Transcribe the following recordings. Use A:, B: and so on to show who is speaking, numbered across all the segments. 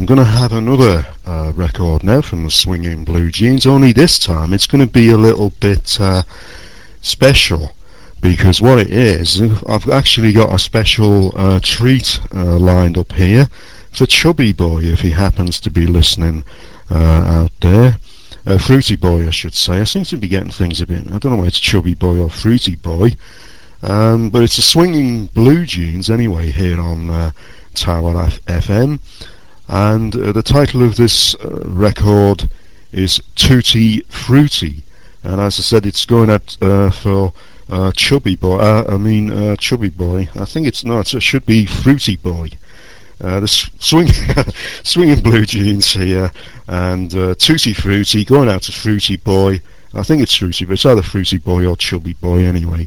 A: I'm going to have another record now from the Swinging Blue Jeans, only this time it's going to be a little bit special, because what it is, I've actually got a special treat lined up here for Chubby Boy, if he happens to be listening out there. Fruity Boy, I should say. I seem to be getting things a bit, I don't know whether it's Chubby Boy or Fruity Boy, but it's the Swinging Blue Jeans anyway here on Tower FM, and the title of this record is Tutti Frutti, and as I said, it's going out for Chubby Boy. Chubby Boy. I think it should be Fruity Boy. The Swinging Blue Jeans here, and Tutti Frutti going out to Fruity Boy. I think it's Fruity, but it's either Fruity Boy or Chubby Boy anyway.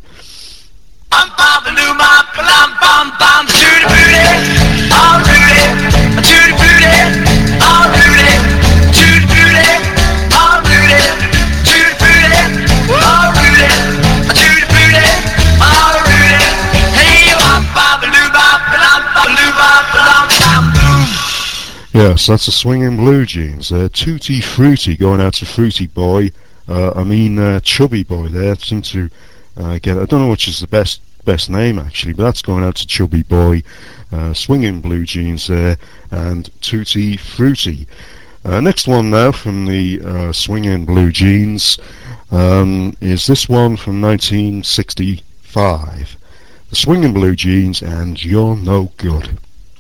A: Yes, that's the Swinging Blue Jeans. Tutti Frutti going out to Fruity Boy. Chubby Boy there. Seem to get. I don't know which is the best name actually, but that's going out to Chubby Boy. Swinging Blue Jeans there, and Tutti Frutti. Next one now from the Swinging Blue Jeans is this one from 1965. The Swinging Blue Jeans and You're No Good.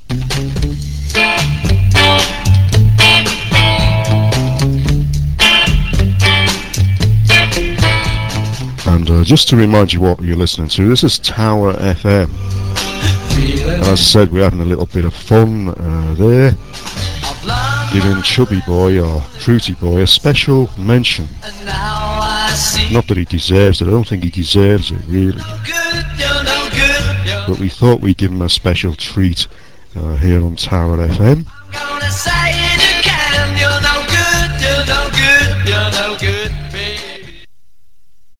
A: And just to remind you what you're listening to, this is Tower FM. And as I said, we're having a little bit of fun there, giving Chubby Boy or Fruity Boy a special mention. Not that he deserves it, I don't think he deserves it really, but we thought we'd give him a special treat here on Tower FM.